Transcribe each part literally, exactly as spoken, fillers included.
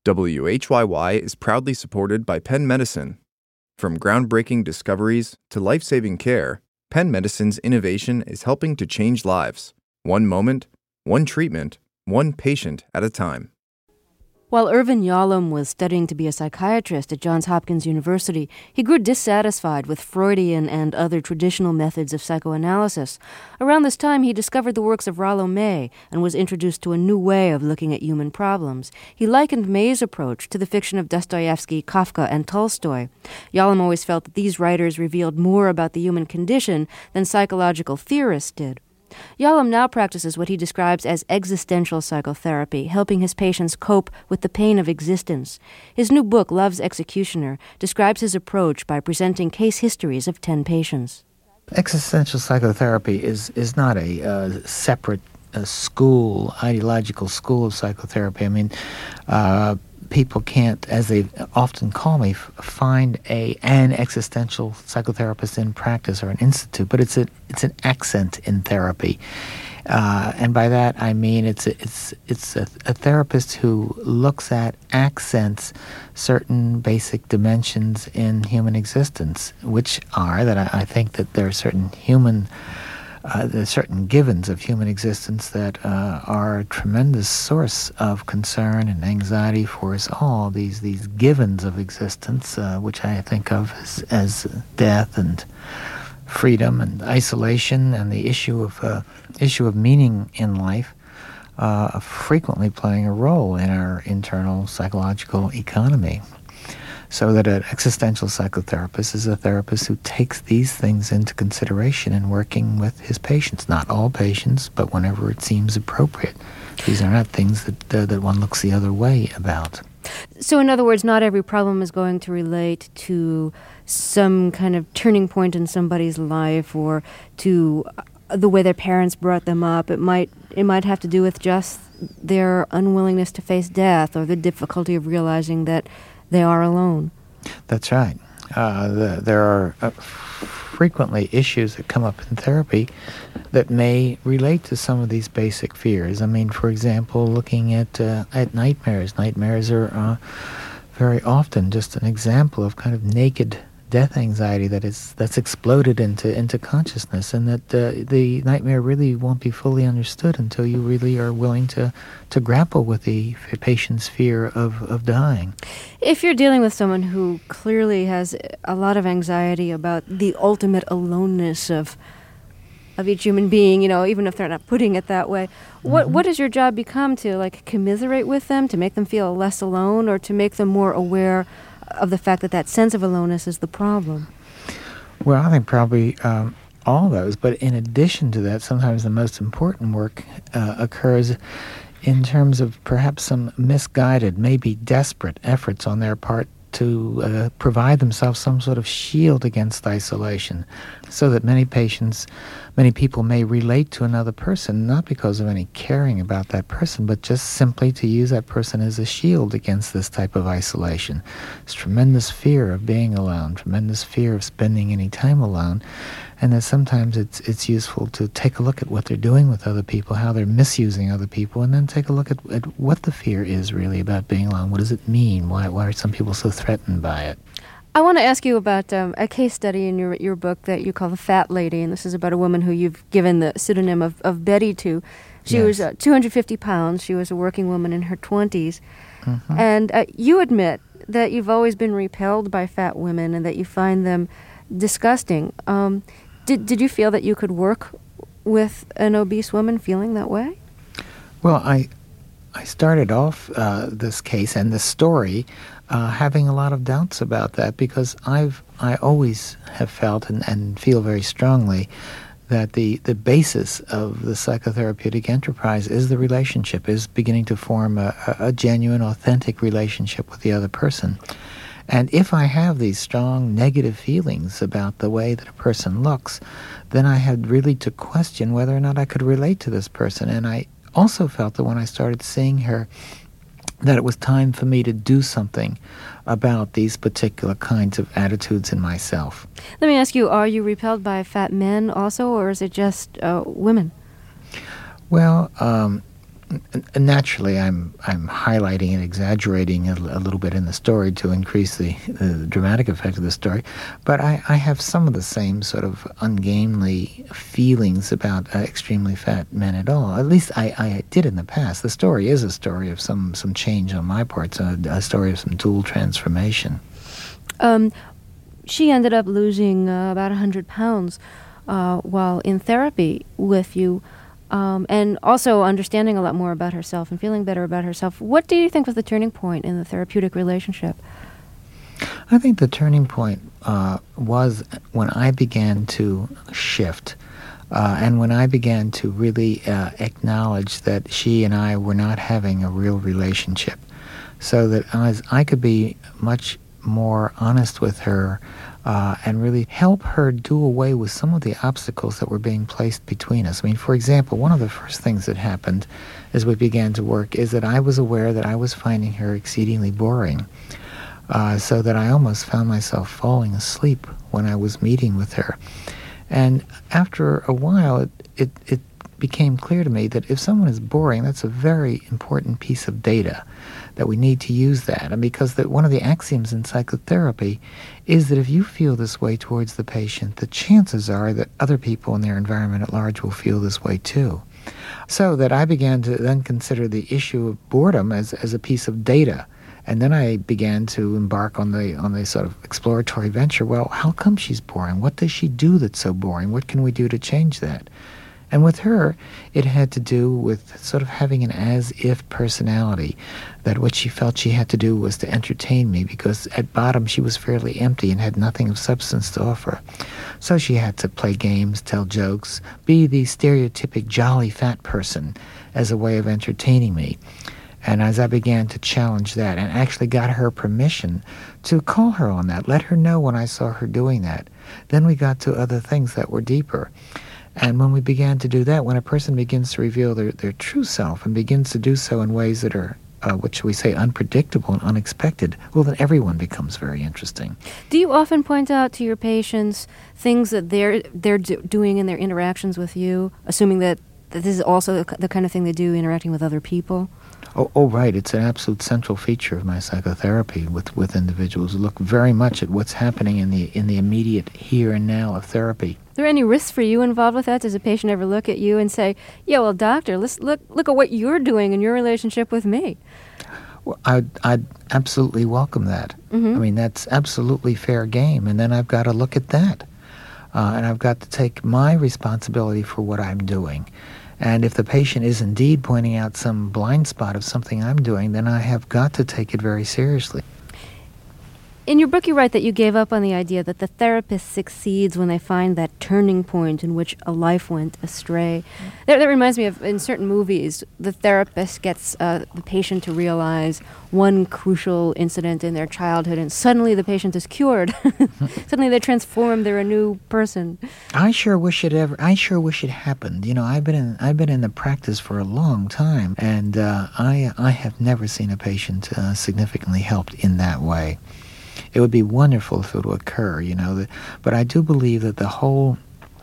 W H Y Y is proudly supported by Penn Medicine. From groundbreaking discoveries to life-saving care, Penn Medicine's innovation is helping to change lives, one moment, one treatment, one patient at a time. While Irvin Yalom was studying to be a psychiatrist at Johns Hopkins University, he grew dissatisfied with Freudian and other traditional methods of psychoanalysis. Around this time, he discovered the works of Rollo May and was introduced to a new way of looking at human problems. He likened May's approach to the fiction of Dostoevsky, Kafka, and Tolstoy. Yalom always felt that these writers revealed more about the human condition than psychological theorists did. Yalom now practices what he describes as existential psychotherapy, helping his patients cope with the pain of existence. His new book, Love's Executioner, describes his approach by presenting case histories of ten patients. Existential psychotherapy is, is not a uh, separate uh, school, ideological school of psychotherapy. I mean, uh, people can't, as they often call me, f- find a an existential psychotherapist in practice or an institute, but it's a it's an accent in therapy, uh, and by that I mean it's a, it's it's a, a therapist who looks at accents certain basic dimensions in human existence, which are that I, I think that there are certain human. Uh, there are certain givens of human existence that uh, are a tremendous source of concern and anxiety for us all. These these givens of existence, uh, which I think of as, as death and freedom and isolation, and the issue of uh, issue of meaning in life, uh, frequently playing a role in our internal psychological economy. So that an existential psychotherapist is a therapist who takes these things into consideration in working with his patients. Not all patients, but whenever it seems appropriate. These are not things that uh, that one looks the other way about. So in other words, not every problem is going to relate to some kind of turning point in somebody's life or to the way their parents brought them up. It might it might have to do with just their unwillingness to face death or the difficulty of realizing that they are alone. That's right. Uh, the, there are uh, frequently issues that come up in therapy that may relate to some of these basic fears. I mean, for example, looking at uh, at nightmares. Nightmares are uh, very often just an example of kind of naked death anxiety that is that's exploded into into consciousness, and that uh, the nightmare really won't be fully understood until you really are willing to to grapple with the patient's fear of, of dying. If you're dealing with someone who clearly has a lot of anxiety about the ultimate aloneness of of each human being, you know, even if they're not putting it that way, what mm-hmm. what does your job become? To like commiserate with them, to make them feel less alone, or to make them more aware of the fact that that sense of aloneness is the problem? Well, I think probably um, all those, but in addition to that, sometimes the most important work uh, occurs in terms of perhaps some misguided, maybe desperate efforts on their part to uh, provide themselves some sort of shield against isolation, so that many patients, many people may relate to another person, not because of any caring about that person, but just simply to use that person as a shield against this type of isolation. There's tremendous fear of being alone, tremendous fear of spending any time alone, and that sometimes it's it's useful to take a look at what they're doing with other people, how they're misusing other people, and then take a look at, at what the fear is really about being alone. What does it mean? Why why are some people so threatened by it? I want to ask you about um, a case study in your your book that you call The Fat Lady, and this is about a woman who you've given the pseudonym of, of Betty to. She yes. was uh, two hundred fifty pounds. She was a working woman in her twenties. Mm-hmm. And uh, you admit that you've always been repelled by fat women and that you find them disgusting. Um, did, did you feel that you could work with an obese woman feeling that way? Well, I I started off uh, this case and this story uh, having a lot of doubts about that, because I've I always have felt and, and feel very strongly that the, the basis of the psychotherapeutic enterprise is the relationship, is beginning to form a, a genuine, authentic relationship with the other person. And if I have these strong negative feelings about the way that a person looks, then I had really to question whether or not I could relate to this person. And I also felt that when I started seeing her, that it was time for me to do something about these particular kinds of attitudes in myself. Let me ask you, are you repelled by fat men also, or is it just uh, women? Well, um, N- Naturally, I'm I'm highlighting and exaggerating a, a little bit in the story to increase the, the dramatic effect of the story, but I, I have some of the same sort of ungainly feelings about uh, extremely fat men at all. At least I, I did in the past. The story is a story of some, some change on my part, so a, a story of some dual transformation. Um, she ended up losing uh, about one hundred pounds uh, while in therapy with you. Um, and also understanding a lot more about herself and feeling better about herself. What do you think was the turning point in the therapeutic relationship? I think the turning point uh, was when I began to shift uh, and when I began to really uh, acknowledge that she and I were not having a real relationship, so that as I could be much more honest with her Uh, and really help her do away with some of the obstacles that were being placed between us. I mean, for example, one of the first things that happened as we began to work is that I was aware that I was finding her exceedingly boring, uh, so that I almost found myself falling asleep when I was meeting with her. And after a while, it, it, it became clear to me that if someone is boring, that's a very important piece of data, that we need to use that. And because that one of the axioms in psychotherapy is that if you feel this way towards the patient, the chances are that other people in their environment at large will feel this way too. So that I began to then consider the issue of boredom as, as a piece of data. And then I began to embark on the on the sort of exploratory venture. Well, how come she's boring? What does she do that's so boring? What can we do to change that? And with her, it had to do with sort of having an as-if personality, that what she felt she had to do was to entertain me, because at bottom she was fairly empty and had nothing of substance to offer. So she had to play games, tell jokes, be the stereotypic jolly fat person as a way of entertaining me. And as I began to challenge that and actually got her permission to call her on that, let her know when I saw her doing that, then we got to other things that were deeper. And when we began to do that, when a person begins to reveal their, their true self and begins to do so in ways that are, uh, what should we say, unpredictable and unexpected, well, then everyone becomes very interesting. Do you often point out to your patients things that they're they're do- doing in their interactions with you, assuming that, that this is also the, the kind of thing they do interacting with other people? Oh, oh, right. It's an absolute central feature of my psychotherapy with, with individuals who look very much at what's happening in the in the immediate here and now of therapy. Are there any risks for you involved with that? Does a patient ever look at you and say, yeah, well, doctor, let's look look at what you're doing in your relationship with me? Well, I'd, I'd absolutely welcome that. Mm-hmm. I mean, that's absolutely fair game. And then I've got to look at that. Uh, and I've got to take my responsibility for what I'm doing. And if the patient is indeed pointing out some blind spot of something I'm doing, then I have got to take it very seriously. In your book, you write that you gave up on the idea that the therapist succeeds when they find that turning point in which a life went astray. That, that reminds me of, in certain movies, the therapist gets uh, the patient to realize one crucial incident in their childhood, and suddenly the patient is cured. Suddenly they're transformed; they're a new person. I sure wish it ever. I sure wish it happened. You know, I've been in I've been in the practice for a long time, and uh, I I have never seen a patient uh, significantly helped in that way. It would be wonderful if it would occur, you know. The, but I do believe that the whole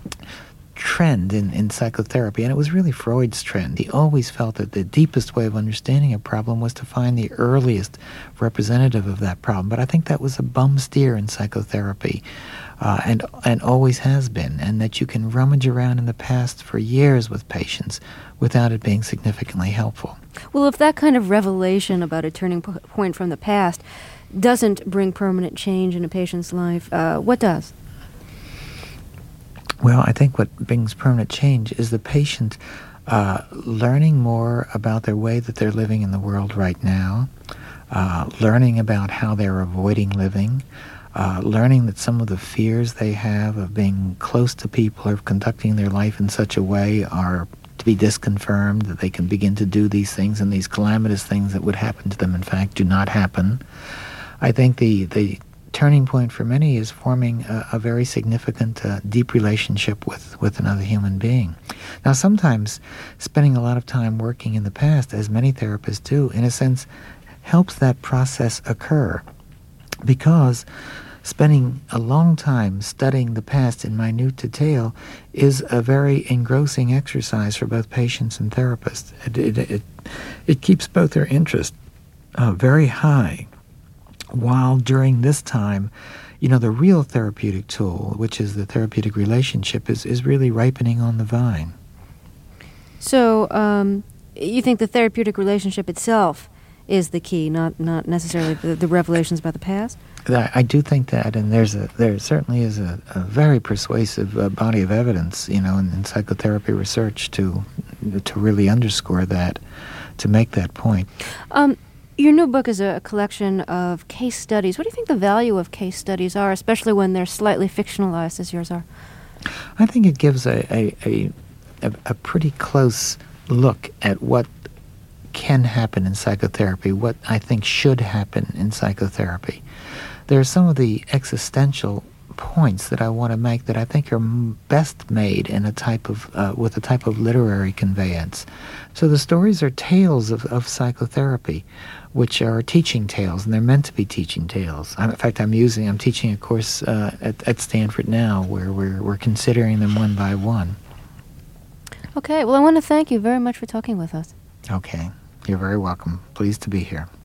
trend in, in psychotherapy, and it was really Freud's trend, he always felt that the deepest way of understanding a problem was to find the earliest representative of that problem. But I think that was a bum steer in psychotherapy, uh, and and always has been, and that you can rummage around in the past for years with patients without it being significantly helpful. Well, if that kind of revelation about a turning po- point from the past doesn't bring permanent change in a patient's life, uh, what does? Well, I think what brings permanent change is the patient uh, learning more about their way that they're living in the world right now, uh, learning about how they're avoiding living, uh, learning that some of the fears they have of being close to people or of conducting their life in such a way are to be disconfirmed, that they can begin to do these things, and these calamitous things that would happen to them, in fact, do not happen. I think the, the turning point for many is forming a, a very significant, uh, deep relationship with, with another human being. Now, sometimes spending a lot of time working in the past, as many therapists do, in a sense, helps that process occur, because spending a long time studying the past in minute detail is a very engrossing exercise for both patients and therapists. It, it, it, it keeps both their interest uh, very high, while during this time, you know, the real therapeutic tool, which is the therapeutic relationship, is, is really ripening on the vine. So um, you think the therapeutic relationship itself is the key, not not necessarily the, the revelations about the past? I, I do think that, and there's a there certainly is a, a very persuasive uh, body of evidence, you know, in, in psychotherapy research to to really underscore that, to make that point. Um, your new book is a collection of case studies. What do you think the value of case studies are, especially when they're slightly fictionalized, as yours are? I think it gives a a, a, a, a pretty close look at what can happen in psychotherapy, what I think should happen in psychotherapy. There are some of the existential points that I want to make that I think are m- best made in a type of uh, with a type of literary conveyance. So the stories are tales of, of psychotherapy, which are teaching tales, and they're meant to be teaching tales. I'm, in fact, I'm using I'm teaching a course uh, at, at Stanford now where we're we're considering them one by one. Okay, well, I want to thank you very much for talking with us. Okay. You're very welcome. Pleased to be here.